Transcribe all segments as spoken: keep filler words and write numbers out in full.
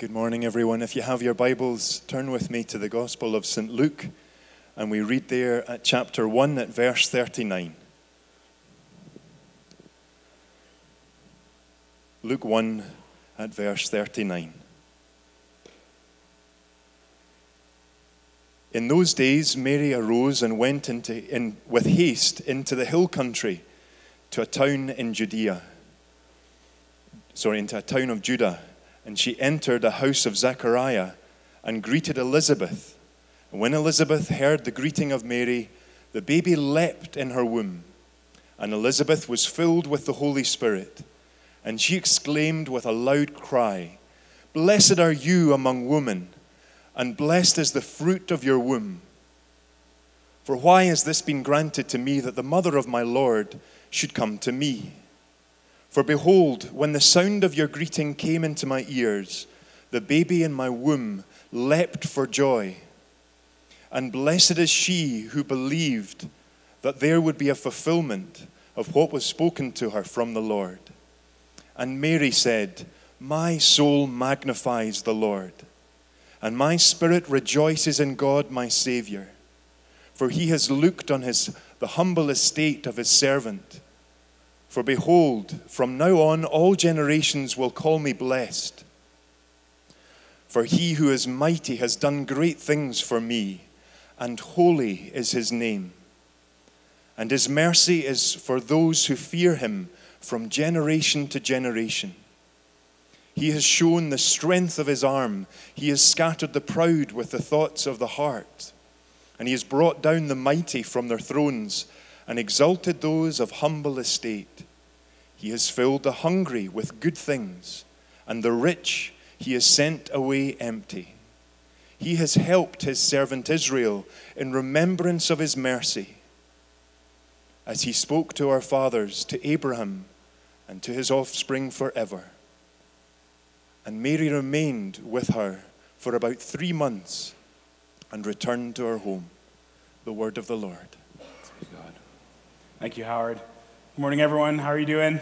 Good morning, everyone. If you have your Bibles, turn with me to the Gospel of Saint Luke, and we read there at chapter one at verse thirty-nine. Luke one at verse thirty-nine. In those days, Mary arose and went into in with haste into the hill country to a town in Judea. Sorry, into a town of Judah. And she entered a house of Zechariah and greeted Elizabeth. And when Elizabeth heard the greeting of Mary, the baby leapt in her womb. And Elizabeth was filled with the Holy Spirit. And she exclaimed with a loud cry, "Blessed are you among women, and blessed is the fruit of your womb. For why has this been granted to me, that the mother of my Lord should come to me? For behold, when the sound of your greeting came into my ears, the baby in my womb leapt for joy. And blessed is she who believed that there would be a fulfillment of what was spoken to her from the Lord. And Mary said, My soul magnifies the Lord, and my spirit rejoices in God my Savior, for he has looked on his the humble estate of his servant. For behold, from now on all generations will call me blessed. For he who is mighty has done great things for me, and holy is his name. And his mercy is for those who fear him from generation to generation. He has shown the strength of his arm. He has scattered the proud with the thoughts of the heart. And he has brought down the mighty from their thrones and exalted those of humble estate. He has filled the hungry with good things, and the rich he has sent away empty. He has helped his servant Israel in remembrance of his mercy, as he spoke to our fathers, to Abraham, and to his offspring forever. And Mary remained with her for about three months and returned to her home. The word of the Lord. God. Thank you, Howard. Good morning, everyone. How are you doing?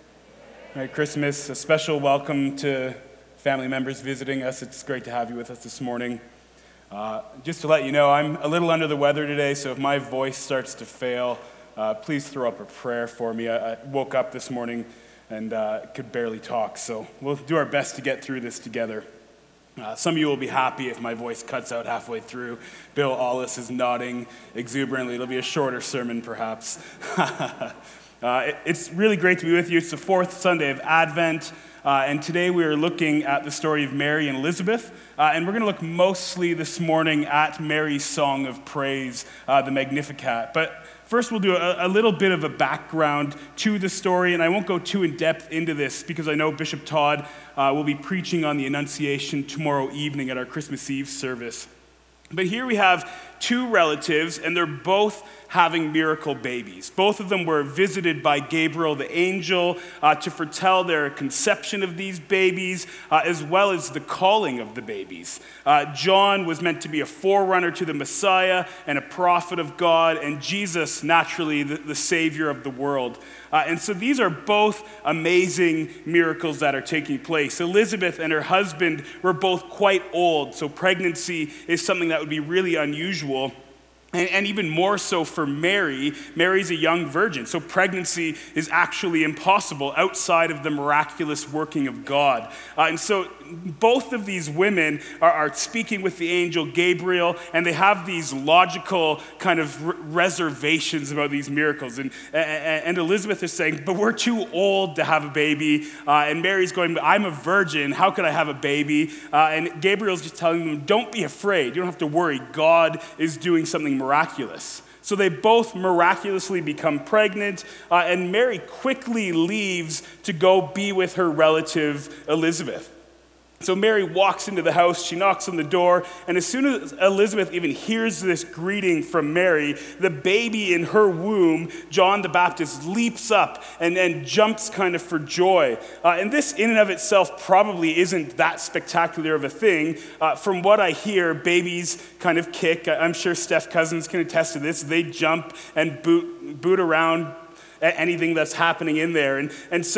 Merry Christmas. A special welcome to family members visiting us. It's great to have you with us this morning. Uh, just to let you know, I'm a little under the weather today, so if my voice starts to fail, uh, please throw up a prayer for me. I, I woke up this morning and uh, could barely talk, so we'll do our best to get through this together. Uh, some of you will be happy if my voice cuts out halfway through. Bill Allis is nodding exuberantly. It'll be a shorter sermon, perhaps. uh, it, it's really great to be with you. It's the fourth Sunday of Advent, uh, and today we are looking at the story of Mary and Elizabeth, uh, and we're going to look mostly this morning at Mary's song of praise, uh, the Magnificat. But first, we'll do a, a little bit of a background to the story, and I won't go too in-depth into this because I know Bishop Todd uh, will be preaching on the Annunciation tomorrow evening at our Christmas Eve service. But here we have two relatives, and they're both having miracle babies. Both of them were visited by Gabriel the angel uh, to foretell their conception of these babies, uh, as well as the calling of the babies. Uh, John was meant to be a forerunner to the Messiah and a prophet of God, and Jesus, naturally, the, the Savior of the world. Uh, and so these are both amazing miracles that are taking place. Elizabeth and her husband were both quite old, so pregnancy is something that would be really unusual. And, and even more so for Mary. Mary's a young virgin, so pregnancy is actually impossible outside of the miraculous working of God. Uh, and so both of these women are, are speaking with the angel Gabriel, and they have these logical kind of r- reservations about these miracles. And, and Elizabeth is saying, but we're too old to have a baby. Uh, and Mary's going, I'm a virgin. How could I have a baby? Uh, and Gabriel's just telling them, don't be afraid. You don't have to worry. God is doing something miraculous. So they both miraculously become pregnant, uh, and Mary quickly leaves to go be with her relative Elizabeth. So Mary walks into the house, she knocks on the door, and as soon as Elizabeth even hears this greeting from Mary, the baby in her womb, John the Baptist, leaps up and, and jumps kind of for joy. Uh, and this in and of itself probably isn't that spectacular of a thing. Uh, from what I hear, babies kind of kick. I'm sure Steph Cousins can attest to this. They jump and boot, boot around anything that's happening in there. And, and so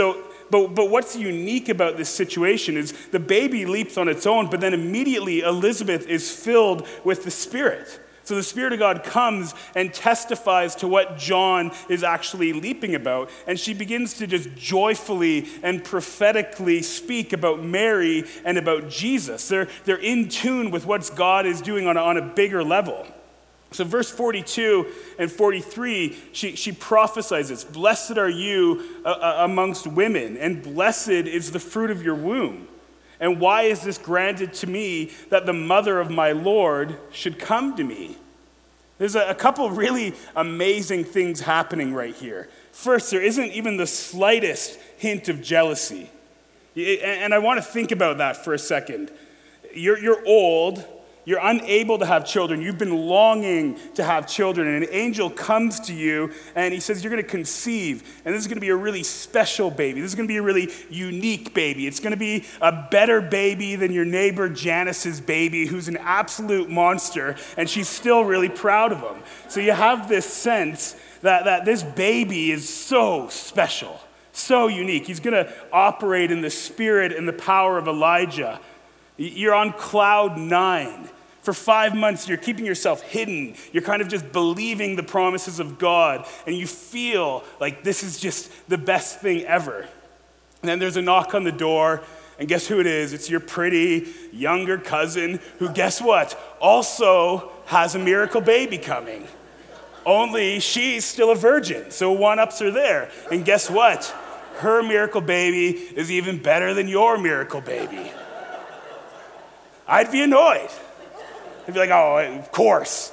but, but what's unique about this situation is the baby leaps on its own, but then immediately Elizabeth is filled with the Spirit. So the Spirit of God comes and testifies to what John is actually leaping about, and she begins to just joyfully and prophetically speak about Mary and about Jesus. They're, they're in tune with what God is doing on a, on a bigger level. So verse forty-two and forty-three, she, she prophesies this, "Blessed are you uh, uh, amongst women, and blessed is the fruit of your womb. And why is this granted to me that the mother of my Lord should come to me?" There's a, a couple really amazing things happening right here. First, there isn't even the slightest hint of jealousy. And I want to think about that for a second. You're, you're old. You're unable to have children. You've been longing to have children. And an angel comes to you and he says, you're going to conceive. And this is going to be a really special baby. This is going to be a really unique baby. It's going to be a better baby than your neighbor Janice's baby, who's an absolute monster. And she's still really proud of him. So you have this sense that, that this baby is so special, so unique. He's going to operate in the spirit and the power of Elijah. You're on cloud nine. For five months, you're keeping yourself hidden. You're kind of just believing the promises of God, and you feel like this is just the best thing ever. And then there's a knock on the door, and guess who it is? It's your pretty younger cousin who, guess what, also has a miracle baby coming. Only she's still a virgin, so one-ups are there. And guess what? Her miracle baby is even better than your miracle baby. I'd be annoyed. I'd be like, oh, of course.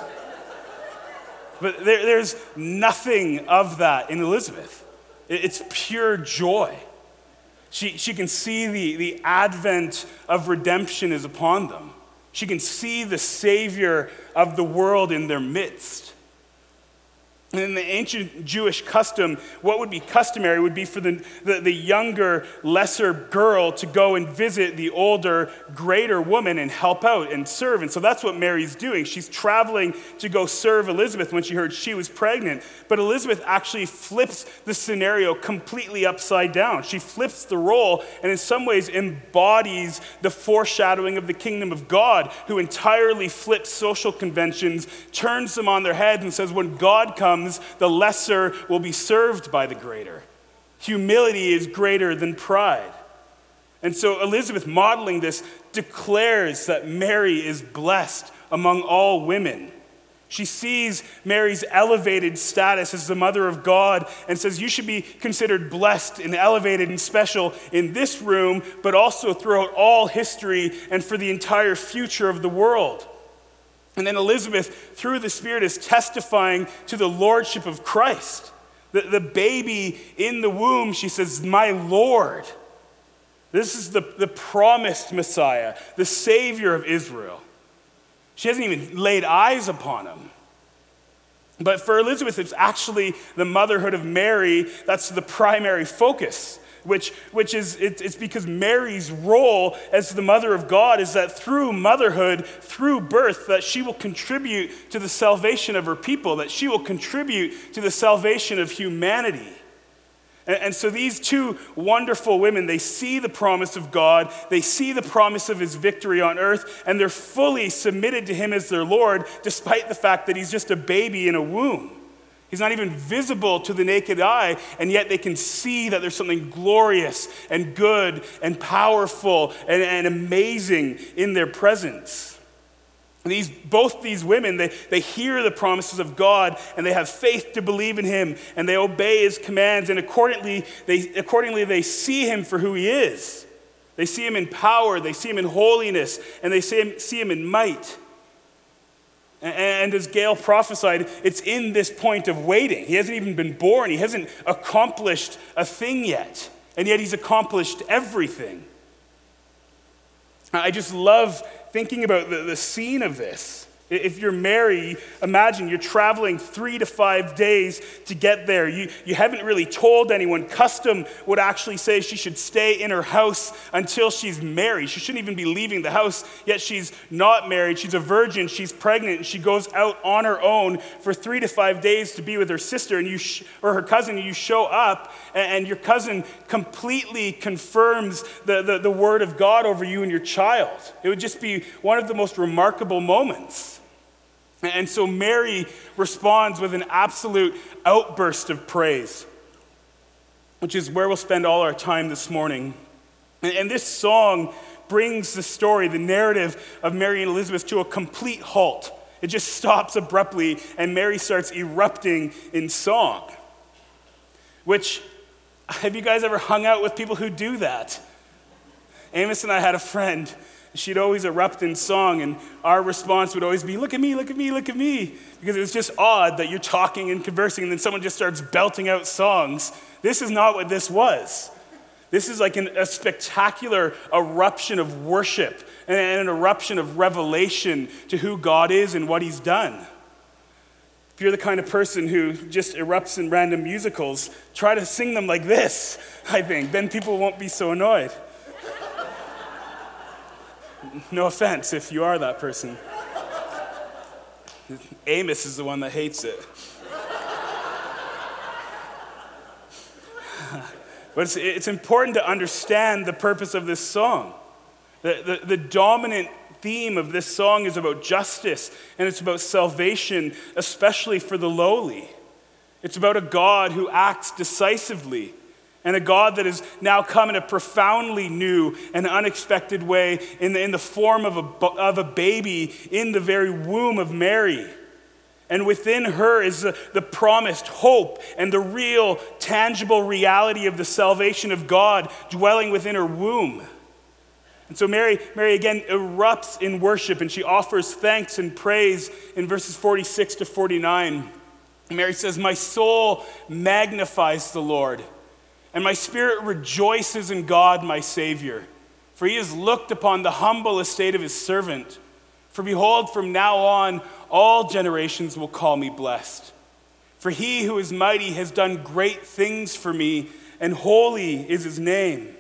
But there, there's nothing of that in Elizabeth. It's pure joy. She, she can see the, the advent of redemption is upon them. She can see the Savior of the world in their midst. And in the ancient Jewish custom, what would be customary would be for the, the, the younger, lesser girl to go and visit the older, greater woman and help out and serve. And so that's what Mary's doing. She's traveling to go serve Elizabeth when she heard she was pregnant. But Elizabeth actually flips the scenario completely upside down. She flips the role and in some ways embodies the foreshadowing of the kingdom of God, who entirely flips social conventions, turns them on their head and says, when God comes, the lesser will be served by the greater. Humility is greater than pride. And so Elizabeth, modeling this, declares that Mary is blessed among all women. She sees Mary's elevated status as the mother of God and says, you should be considered blessed and elevated and special in this room, but also throughout all history and for the entire future of the world. And then Elizabeth, through the Spirit, is testifying to the lordship of Christ. The, the baby in the womb, she says, my Lord. This is the, the promised Messiah, the Savior of Israel. She hasn't even laid eyes upon him. But for Elizabeth, it's actually the motherhood of Mary that's the primary focus. Which, which is, it, it's because Mary's role as the mother of God is that through motherhood, through birth, that she will contribute to the salvation of her people, that she will contribute to the salvation of humanity. And, and so these two wonderful women, they see the promise of God, they see the promise of his victory on earth, and they're fully submitted to him as their Lord, despite the fact that he's just a baby in a womb. He's not even visible to the naked eye, and yet they can see that there's something glorious and good and powerful and, and amazing in their presence. These, both these women, they, they hear the promises of God, and they have faith to believe in him, and they obey his commands, and accordingly they, accordingly they see him for who he is. They see him in power, they see him in holiness, and they see him, see him in might. And as Gail prophesied, it's in this point of waiting. He hasn't even been born. He hasn't accomplished a thing yet. And yet he's accomplished everything. I just love thinking about the, the scene of this. If you're Mary, imagine you're traveling three to five days to get there. You, you haven't really told anyone. Custom would actually say she should stay in her house until she's married. She shouldn't even be leaving the house, yet she's not married. She's a virgin, she's pregnant, and she goes out on her own for three to five days to be with her sister and you sh- or her cousin, and you show up, and, and your cousin completely confirms the, the, the word of God over you and your child. It would just be one of the most remarkable moments. And so Mary responds with an absolute outburst of praise, which is where we'll spend all our time this morning. And this song brings the story, the narrative of Mary and Elizabeth to a complete halt. It just stops abruptly, and Mary starts erupting in song. Which, have you guys ever hung out with people who do that? Amos and I had a friend. She'd always erupt in song, and our response would always be, look at me, look at me, look at me. Because it was just odd that you're talking and conversing, and then someone just starts belting out songs. This is not what this was. This is like an, a spectacular eruption of worship and an eruption of revelation to who God is and what he's done. If you're the kind of person who just erupts in random musicals, try to sing them like this, I think. Then people won't be so annoyed. No offense if you are that person. Amos is the one that hates it. But it's, it's important to understand the purpose of this song. The, the, the dominant theme of this song is about justice, and it's about salvation, especially for the lowly. It's about a God who acts decisively, and a God that has now come in a profoundly new and unexpected way in the, in the form of a, of a baby in the very womb of Mary. And within her is the, the promised hope and the real, tangible reality of the salvation of God dwelling within her womb. And so Mary, Mary again erupts in worship, and she offers thanks and praise in verses forty-six to forty-nine. Mary says, "My soul magnifies the Lord, and my spirit rejoices in God my Savior, for he has looked upon the humble estate of his servant. For behold, from now on, all generations will call me blessed. For he who is mighty has done great things for me, and holy is his name."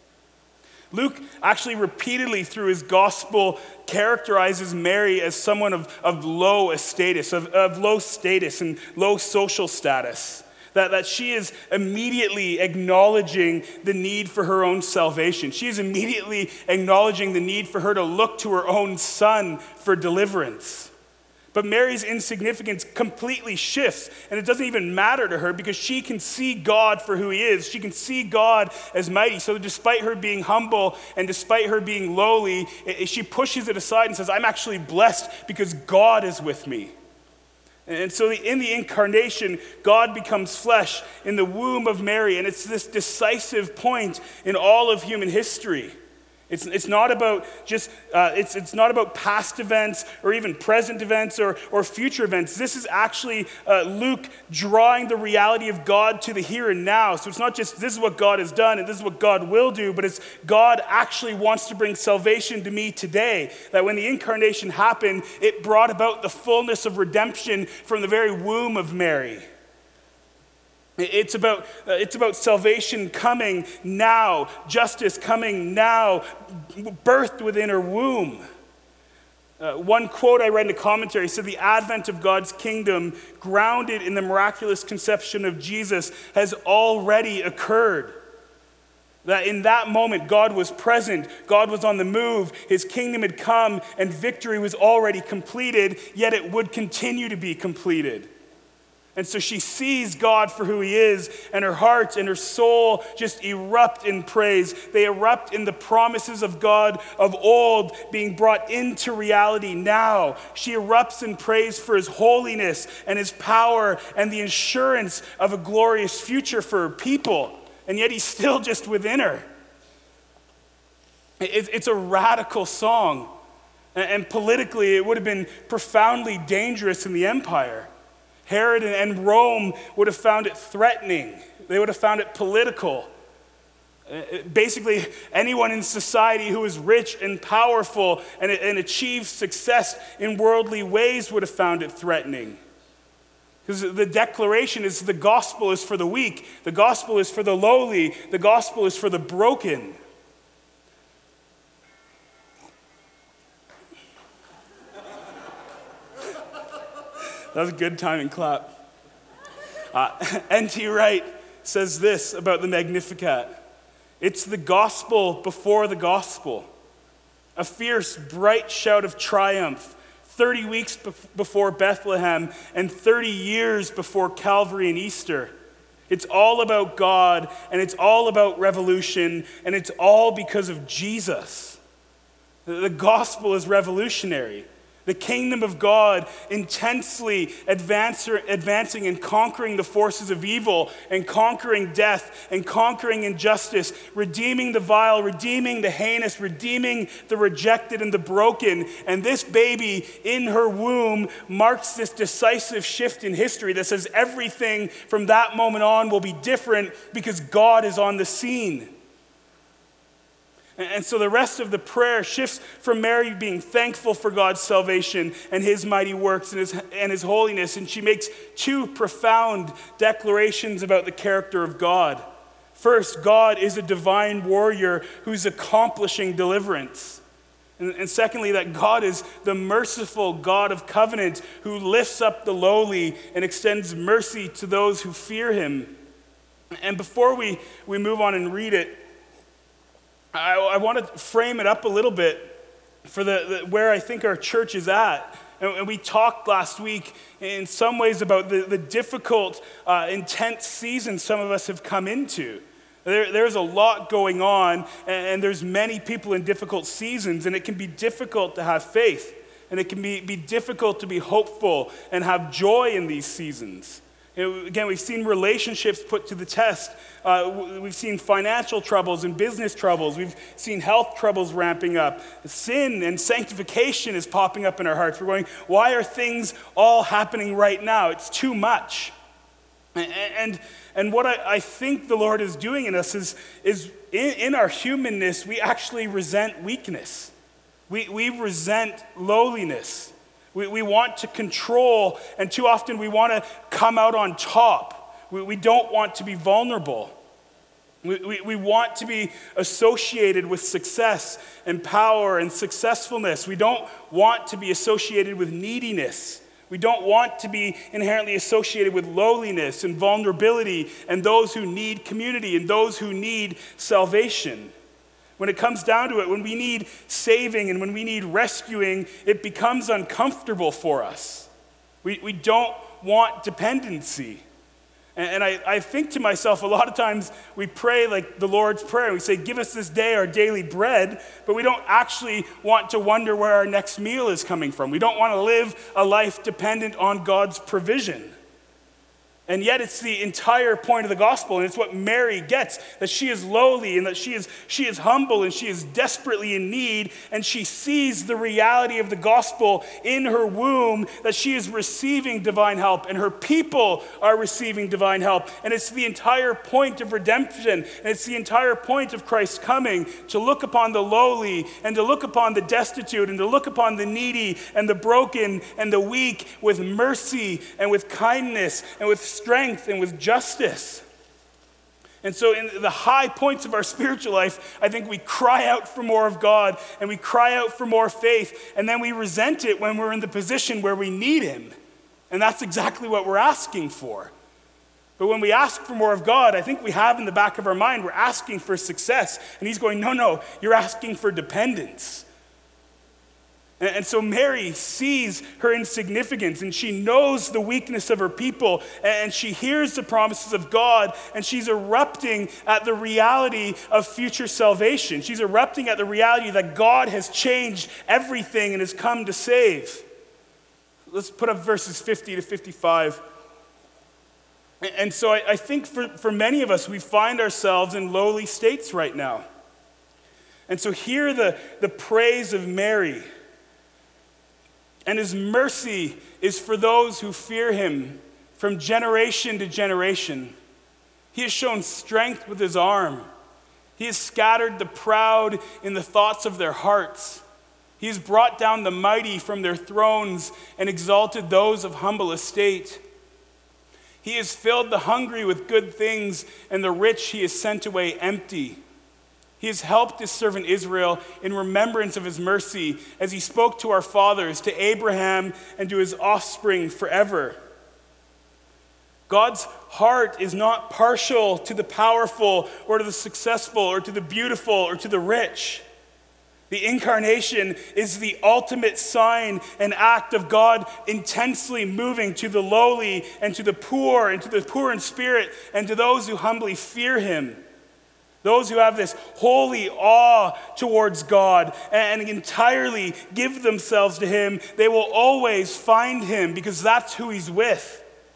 Luke actually repeatedly through his gospel characterizes Mary as someone of, of low status, of, of low status and low social status. That, that she is immediately acknowledging the need for her own salvation. She is immediately acknowledging the need for her to look to her own son for deliverance. But Mary's insignificance completely shifts, and it doesn't even matter to her because she can see God for who he is. She can see God as mighty. So despite her being humble and despite her being lowly, she pushes it aside and says, "I'm actually blessed because God is with me." And so in the incarnation, God becomes flesh in the womb of Mary, and it's this decisive point in all of human history. It's, it's not about just, uh, it's, it's not about past events or even present events or, or future events. This is actually uh, Luke drawing the reality of God to the here and now. So it's not just this is what God has done and this is what God will do, but it's God actually wants to bring salvation to me today. That when the incarnation happened, it brought about the fullness of redemption from the very womb of Mary. It's about, uh, it's about salvation coming now, justice coming now, birthed within her womb. Uh, one quote I read in a commentary said, "The advent of God's kingdom, grounded in the miraculous conception of Jesus, has already occurred." That in that moment, God was present, God was on the move, his kingdom had come, and victory was already completed, yet it would continue to be completed. And so she sees God for who he is, and her heart and her soul just erupt in praise. They erupt in the promises of God of old being brought into reality now. She erupts in praise for his holiness and his power and the assurance of a glorious future for her people. And yet he's still just within her. It's a radical song. And politically, it would have been profoundly dangerous in the empire. Herod and Rome would have found it threatening. They would have found it political. Basically, anyone in society who is rich and powerful and, and achieves success in worldly ways would have found it threatening. Because the declaration is the gospel is for the weak, the gospel is for the lowly, the gospel is for the broken. That was a good timing clap. Uh, N T Wright says this about the Magnificat. It's the gospel before the gospel. A fierce, bright shout of triumph, thirty weeks before Bethlehem and thirty years before Calvary and Easter. It's all about God, and it's all about revolution, and it's all because of Jesus. The gospel is revolutionary. The kingdom of God intensely advance, advancing and conquering the forces of evil and conquering death and conquering injustice, redeeming the vile, redeeming the heinous, redeeming the rejected and the broken. And this baby in her womb marks this decisive shift in history that says everything from that moment on will be different because God is on the scene. And so the rest of the prayer shifts from Mary being thankful for God's salvation and his mighty works and his, and his holiness, and she makes two profound declarations about the character of God. First, God is a divine warrior who's accomplishing deliverance. And, and secondly, that God is the merciful God of covenant who lifts up the lowly and extends mercy to those who fear him. And before we, we move on and read it, I, I want to frame it up a little bit for the, the where I think our church is at. And, and we talked last week in some ways about the, the difficult, uh, intense season some of us have come into. There, there's a lot going on, and, and there's many people in difficult seasons, and it can be difficult to have faith, and it can be, be difficult to be hopeful and have joy in these seasons. You know, again, we've seen relationships put to the test. Uh, we've seen financial troubles and business troubles. We've seen health troubles ramping up. Sin and sanctification is popping up in our hearts. We're going, why are things all happening right now? It's too much. And, and, and what I, I think the Lord is doing in us is, is in, in our humanness, we actually resent weakness. We, we resent lowliness. We, we want to control, and too often we want to come out on top. We, we don't want to be vulnerable. We, we, we want to be associated with success and power and successfulness. We don't want to be associated with neediness. We don't want to be inherently associated with lowliness and vulnerability and those who need community and those who need salvation. When it comes down to it, when we need saving and when we need rescuing, it becomes uncomfortable for us. We, we don't want dependency. And, and I, I think to myself, a lot of times we pray like the Lord's Prayer. And we say, give us this day our daily bread, but we don't actually want to wonder where our next meal is coming from. We don't want to live a life dependent on God's provision. And yet it's the entire point of the gospel, and it's what Mary gets, that she is lowly and that she is, she is humble and she is desperately in need, and she sees the reality of the gospel in her womb, that she is receiving divine help, and her people are receiving divine help. And it's the entire point of redemption, and it's the entire point of Christ's coming, to look upon the lowly and to look upon the destitute and to look upon the needy and the broken and the weak with mercy and with kindness and with strength and with justice. And so in the high points of our spiritual life, I think we cry out for more of God and we cry out for more faith, and then we resent it when we're in the position where we need him. And that's exactly what we're asking for. But when we ask for more of God, I think we have in the back of our mind, we're asking for success. And he's going, no, no, you're asking for dependence. And so Mary sees her insignificance, and she knows the weakness of her people, and she hears the promises of God, and she's erupting at the reality of future salvation. She's erupting at the reality that God has changed everything and has come to save. Let's put up verses fifty to fifty-five. And so I think for, for many of us, we find ourselves in lowly states right now. And so hear the, the praise of Mary. And his mercy is for those who fear him from generation to generation. He has shown strength with his arm. He has scattered the proud in the thoughts of their hearts. He has brought down the mighty from their thrones and exalted those of humble estate. He has filled the hungry with good things, and the rich he has sent away empty. He has helped his servant Israel in remembrance of his mercy, as he spoke to our fathers, to Abraham, and to his offspring forever. God's heart is not partial to the powerful or to the successful or to the beautiful or to the rich. The incarnation is the ultimate sign and act of God intensely moving to the lowly and to the poor and to the poor in spirit and to those who humbly fear him. Those who have this holy awe towards God and entirely give themselves to him, they will always find him because that's who he's with.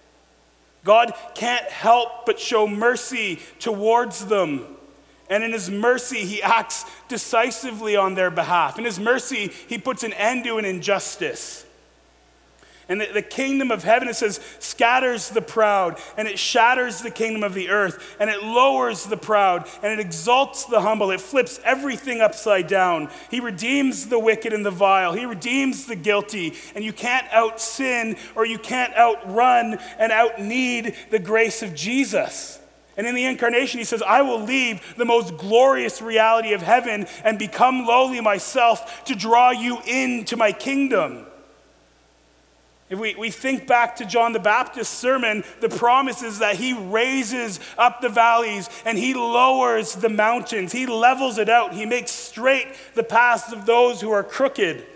God can't help but show mercy towards them. And in his mercy, he acts decisively on their behalf. In his mercy, he puts an end to an injustice. And the, the kingdom of heaven, it says, scatters the proud, and it shatters the kingdom of the earth, and it lowers the proud, and it exalts the humble. It flips everything upside down. He redeems the wicked and the vile. He redeems the guilty. And you can't out-sin, or you can't outrun and out-need the grace of Jesus. And in the incarnation, he says, I will leave the most glorious reality of heaven and become lowly myself to draw you into my kingdom. If we, we think back to John the Baptist's sermon, the promise is that he raises up the valleys and he lowers the mountains. He levels it out. He makes straight the paths of those who are crooked.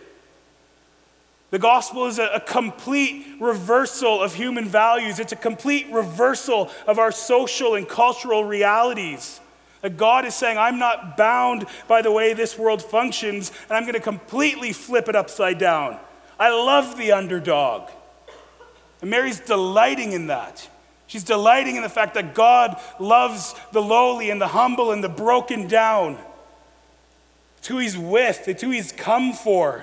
The gospel is a, a complete reversal of human values. It's a complete reversal of our social and cultural realities. That God is saying, I'm not bound by the way this world functions, and I'm going to completely flip it upside down. I love the underdog. And Mary's delighting in that. She's delighting in the fact that God loves the lowly and the humble and the broken down. It's who he's with. It's who he's come for.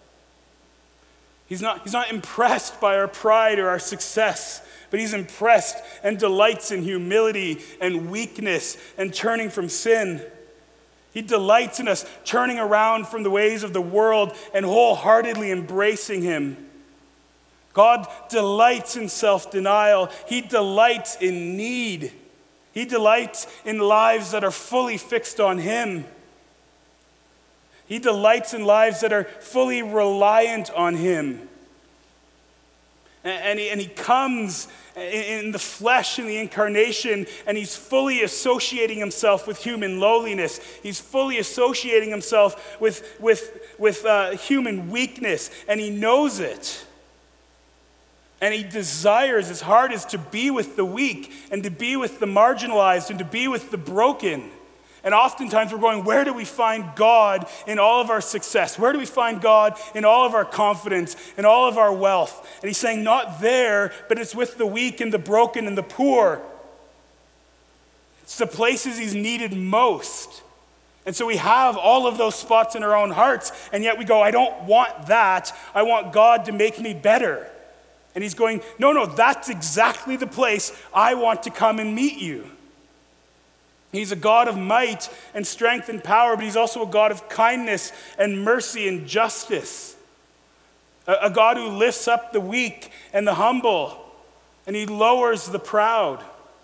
He's not, he's not impressed by our pride or our success, but he's impressed and delights in humility and weakness and turning from sin. He delights in us turning around from the ways of the world and wholeheartedly embracing him. God delights in self-denial. He delights in need. He delights in lives that are fully fixed on him. He delights in lives that are fully reliant on him. And he, and he comes in the flesh, in the incarnation, and he's fully associating himself with human lowliness. He's fully associating himself with, with, with uh, human weakness, and he knows it. And he desires, his heart is to be with the weak, and to be with the marginalized, and to be with the broken. And oftentimes we're going, where do we find God in all of our success? Where do we find God in all of our confidence, in all of our wealth? And he's saying, not there, but it's with the weak and the broken and the poor. It's the places he's needed most. And so we have all of those spots in our own hearts, and yet we go, I don't want that. I want God to make me better. And he's going, no, no, that's exactly the place I want to come and meet you. He's a God of might and strength and power, but he's also a God of kindness and mercy and justice. A, a God who lifts up the weak and the humble, and he lowers the proud.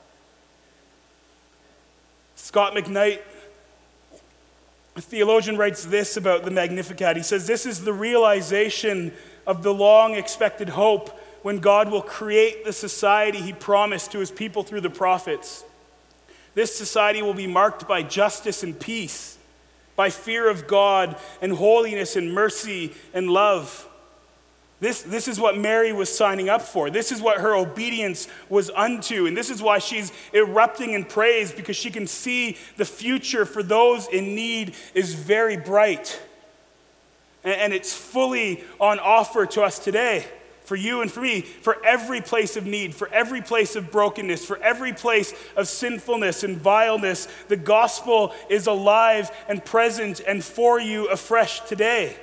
Scott McKnight, a theologian, writes this about the Magnificat. He says, this is the realization of the long-expected hope when God will create the society he promised to his people through the prophets. This society will be marked by justice and peace, by fear of God and holiness and mercy and love. This, this is what Mary was signing up for. This is what her obedience was unto. And this is why she's erupting in praise, because she can see the future for those in need is very bright. And, and it's fully on offer to us today. For you and for me, for every place of need, for every place of brokenness, for every place of sinfulness and vileness, the gospel is alive and present and for you afresh today.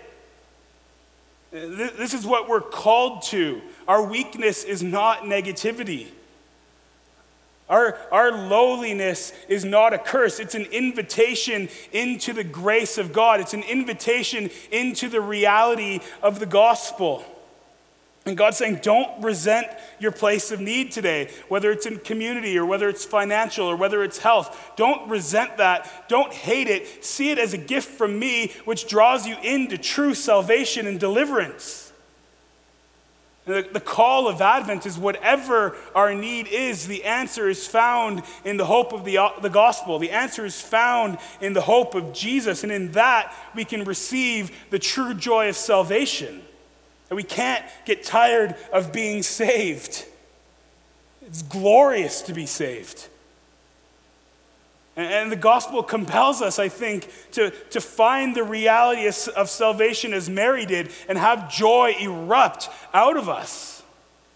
This is what we're called to. Our weakness is not negativity. Our, our lowliness is not a curse. It's an invitation into the grace of God. It's an invitation into the reality of the gospel. And God's saying, don't resent your place of need today, whether it's in community or whether it's financial or whether it's health. Don't resent that. Don't hate it. See it as a gift from me, which draws you into true salvation and deliverance. And the, the call of Advent is whatever our need is, the answer is found in the hope of the, the gospel. The answer is found in the hope of Jesus. And in that, we can receive the true joy of salvation. And we can't get tired of being saved. It's glorious to be saved. And, and the gospel compels us, I think, to, to find the reality of, of salvation as Mary did and have joy erupt out of us.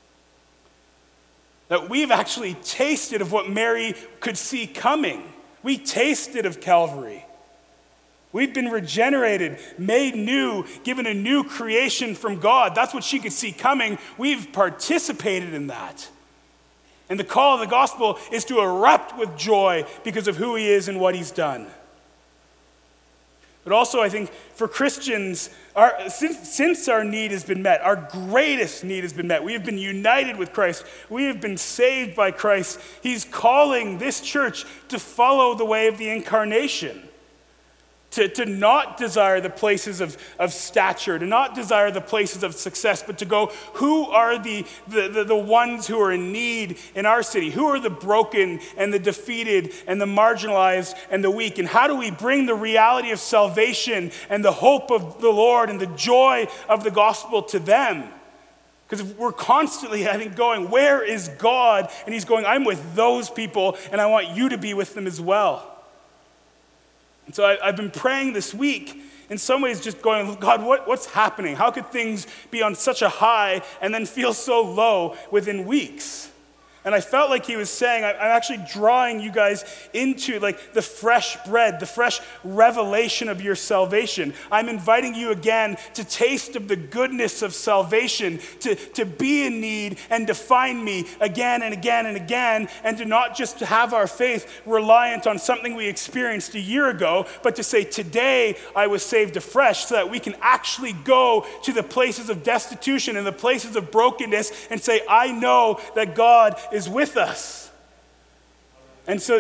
That we've actually tasted of what Mary could see coming. We tasted of Calvary. We've been regenerated, made new, given a new creation from God. That's what she could see coming. We've participated in that. And the call of the gospel is to erupt with joy because of who he is and what he's done. But also, I think for Christians, our, since, since our need has been met, our greatest need has been met. We have been united with Christ. We have been saved by Christ. He's calling this church to follow the way of the incarnation. To, to not desire the places of, of stature, to not desire the places of success, but to go, who are the, the, the, the ones who are in need in our city? Who are the broken and the defeated and the marginalized and the weak? And how do we bring the reality of salvation and the hope of the Lord and the joy of the gospel to them? Because we're constantly, I think, going, where is God? And he's going, I'm with those people, and I want you to be with them as well. And so I, I've been praying this week, in some ways just going, God, what, what's happening? How could things be on such a high and then feel so low within weeks? And I felt like he was saying, I'm actually drawing you guys into like the fresh bread, the fresh revelation of your salvation. I'm inviting you again to taste of the goodness of salvation, to, to be in need and to find me again and again and again, and to not just have our faith reliant on something we experienced a year ago, but to say, today I was saved afresh, so that we can actually go to the places of destitution and the places of brokenness and say, I know that God is is with us. And so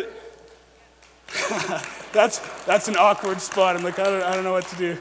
that's that's an awkward spot. I'm like, I don't, I don't know what to do.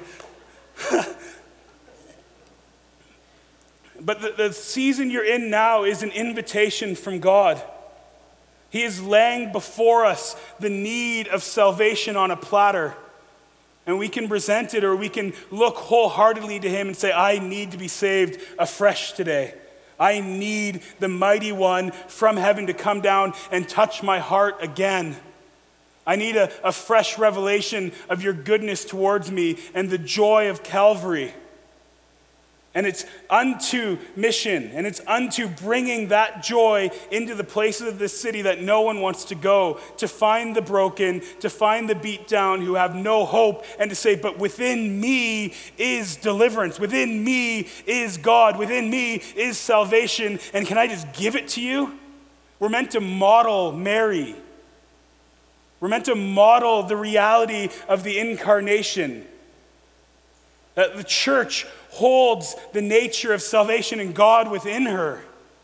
But the, the season you're in now is an invitation from God. He is laying before us the need of salvation on a platter. And we can present it, or we can look wholeheartedly to him and say, I need to be saved afresh today. I need the mighty one from heaven to come down and touch my heart again. I need a, a fresh revelation of your goodness towards me and the joy of Calvary. And it's unto mission, and it's unto bringing that joy into the places of this city that no one wants to go, to find the broken, to find the beat down who have no hope, and to say, but within me is deliverance, within me is God, within me is salvation, and can I just give it to you? We're meant to model Mary. We're meant to model the reality of the incarnation. That the church holds the nature of salvation and God within her.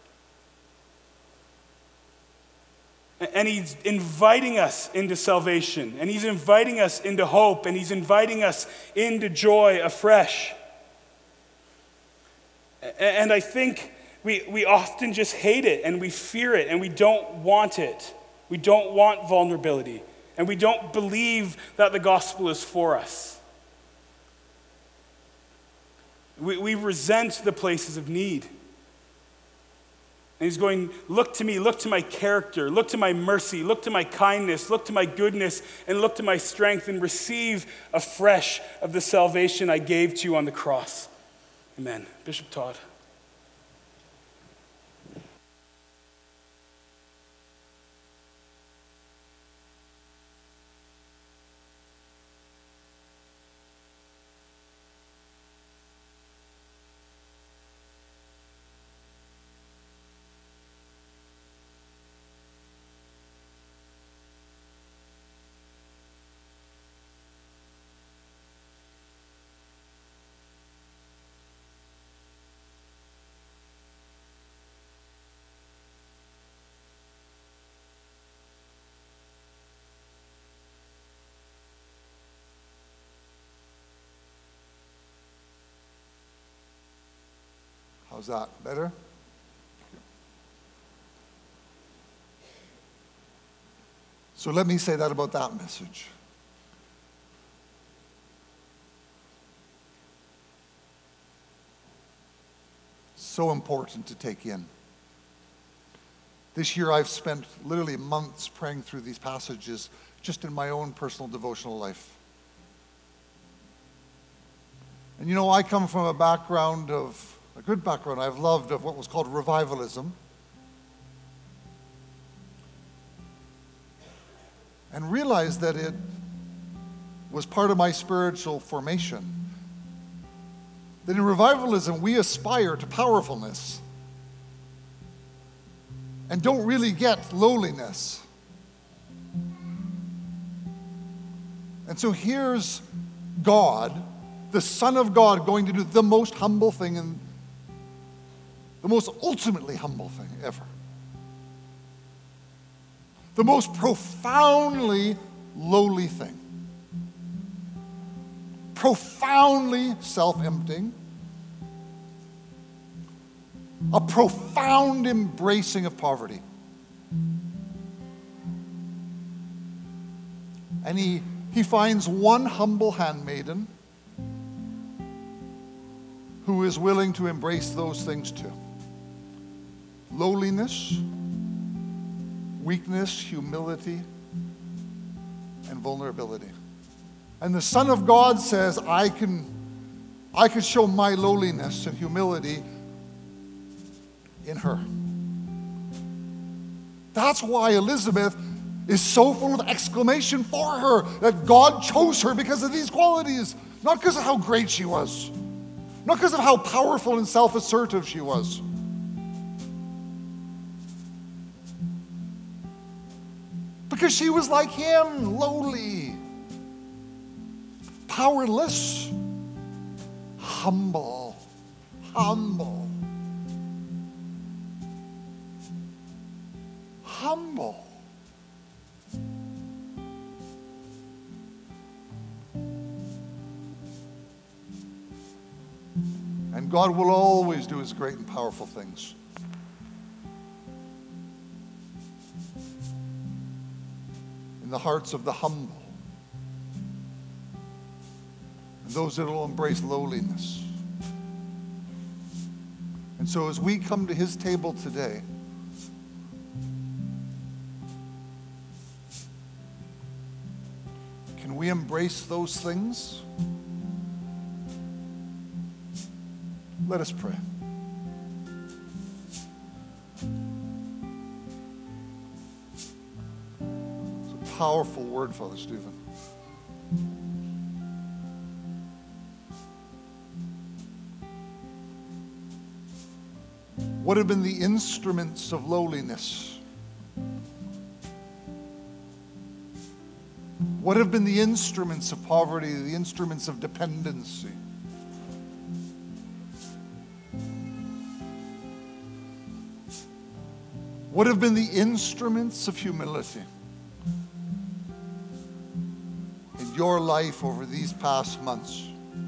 And he's inviting us into salvation, and he's inviting us into hope, and he's inviting us into joy afresh. And I think we, we often just hate it, and we fear it, and we don't want it. We don't want vulnerability, and we don't believe that the gospel is for us. We, we resent the places of need. And he's going, look to me, look to my character, look to my mercy, look to my kindness, look to my goodness, and look to my strength, and receive afresh of the salvation I gave to you on the cross. Amen. Bishop Todd. How's that? Better? So let me say that about that message. So important to take in. This year I've spent literally months praying through these passages just in my own personal devotional life. And you know, I come from a background of, a good background I've loved, of what was called revivalism. And realized that it was part of my spiritual formation. That in revivalism, we aspire to powerfulness and don't really get lowliness. And so here's God, the Son of God, going to do the most humble thing and the most ultimately humble thing ever. The most profoundly lowly thing. Profoundly self-emptying, a profound embracing of poverty. And he, he finds one humble handmaiden who is willing to embrace those things too. Lowliness, weakness, humility, and vulnerability. And the Son of God says, I can, I can show my lowliness and humility in her. That's why Elizabeth is so full of exclamation for her, that God chose her because of these qualities, not because of how great she was, not because of how powerful and self-assertive she was. Because she was like him, lowly, powerless, humble, humble, humble. And God will always do his great and powerful things. In the hearts of the humble. And those that will embrace lowliness. And so as we come to his table today, can we embrace those things? Let us pray. It's a powerful word, Father Stephen. What have been the instruments of lowliness? What have been the instruments of poverty, the instruments of dependency? What have been the instruments of humility in your life over these past months?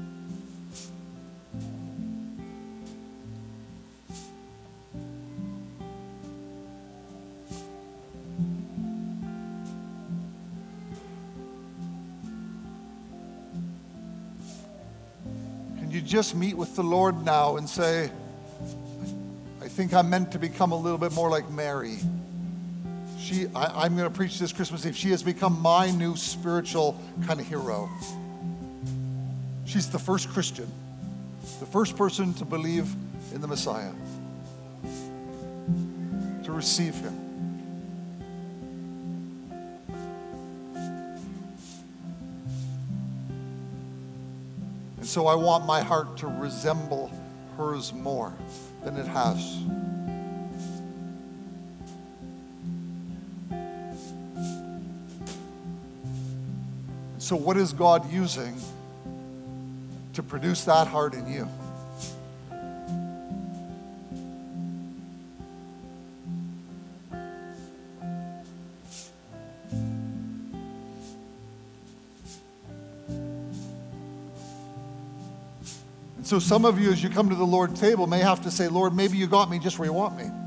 Can you just meet with the Lord now and say, I think I'm meant to become a little bit more like Mary. She, I, I'm going to preach this Christmas Eve. She has become my new spiritual kind of hero. She's the first Christian, the first person to believe in the Messiah, to receive him. And so I want my heart to resemble hers more than it has. So what is God using to produce that heart in you? And So some of you, as you come to the Lord's table, may have to say, Lord, maybe you got me just where you want me.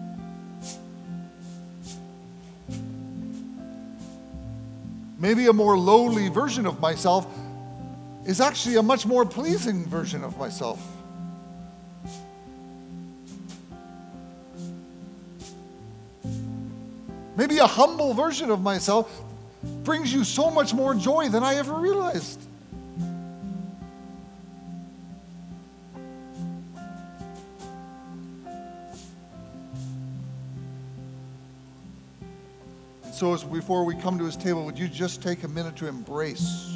Maybe a more lowly version of myself is actually a much more pleasing version of myself. Maybe a humble version of myself brings you so much more joy than I ever realized. And so as before we come to his table, would you just take a minute to embrace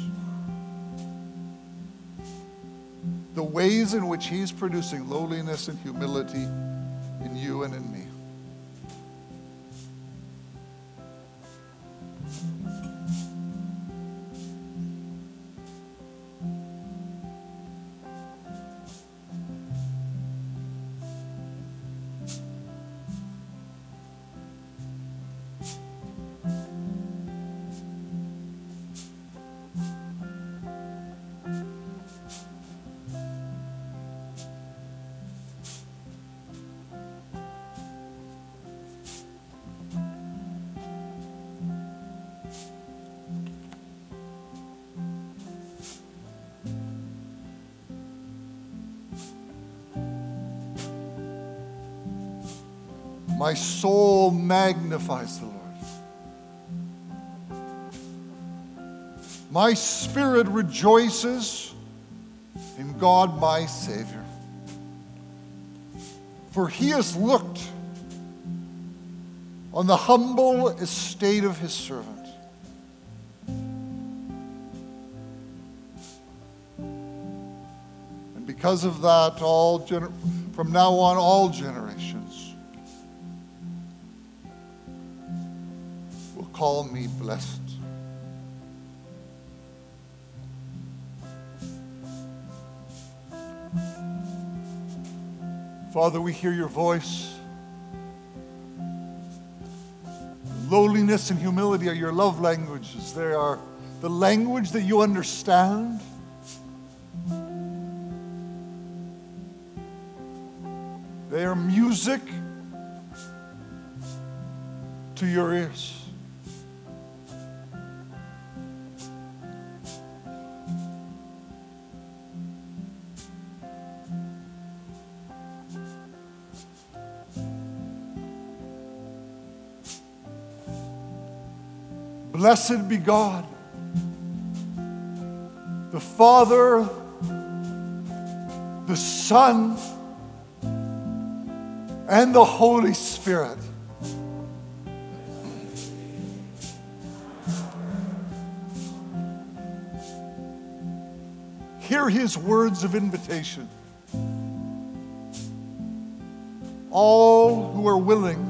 the ways in which he's producing lowliness and humility in you and in me? My soul magnifies the Lord. My spirit rejoices in God my Savior. For he has looked on the humble estate of his servant. And because of that, all gener- from now on, all generations call me blessed. Father, we hear your voice. Lowliness and humility are your love languages. They are the language that you understand. They are music to your ears. Blessed be God, the Father, the Son, and the Holy Spirit. Hear his words of invitation. All who are willing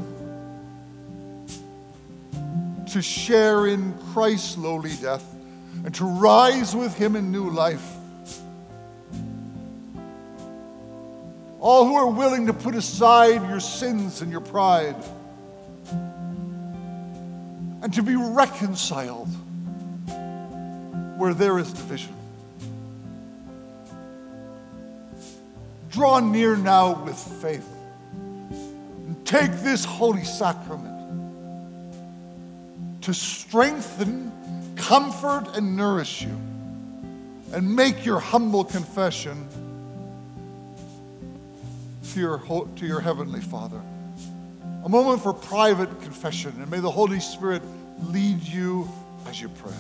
to share in Christ's lowly death and to rise with him in new life. All who are willing to put aside your sins and your pride and to be reconciled where there is division. Draw near now with faith and take this holy sacrament to strengthen, comfort, and nourish you, and make your humble confession to your, to your Heavenly Father. A moment for private confession, and may the Holy Spirit lead you as you pray.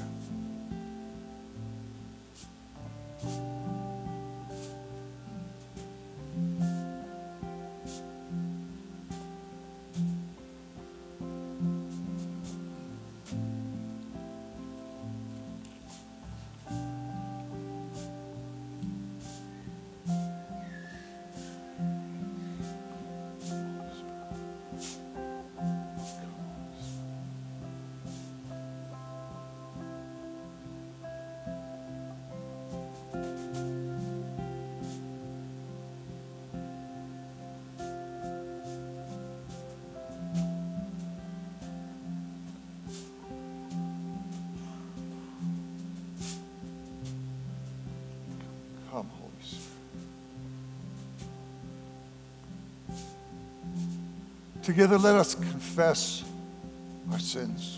Come, Holy Spirit. Together, let us confess our sins.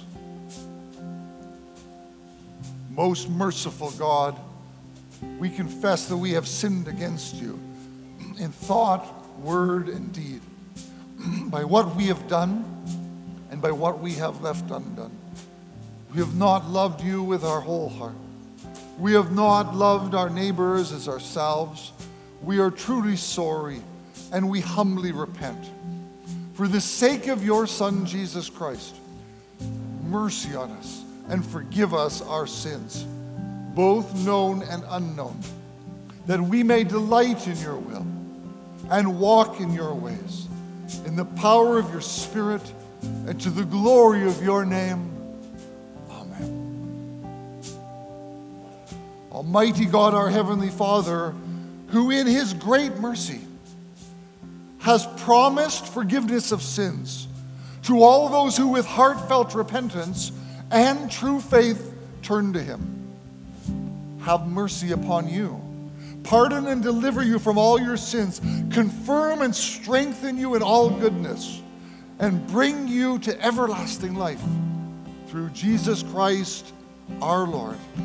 Most merciful God, we confess that we have sinned against you in thought, word, and deed, by what we have done and by what we have left undone. We have not loved you with our whole heart. We have not loved our neighbors as ourselves. We are truly sorry, and we humbly repent. For the sake of your Son, Jesus Christ, mercy on us and forgive us our sins, both known and unknown, that we may delight in your will and walk in your ways, in the power of your Spirit and to the glory of your name. Amen. Almighty God, our Heavenly Father, who in his great mercy has promised forgiveness of sins to all those who with heartfelt repentance and true faith turn to him, have mercy upon you, pardon and deliver you from all your sins, confirm and strengthen you in all goodness, and bring you to everlasting life through Jesus Christ our Lord.